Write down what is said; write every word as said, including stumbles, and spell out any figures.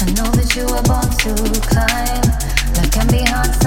know that you were born to climb. Life can be hard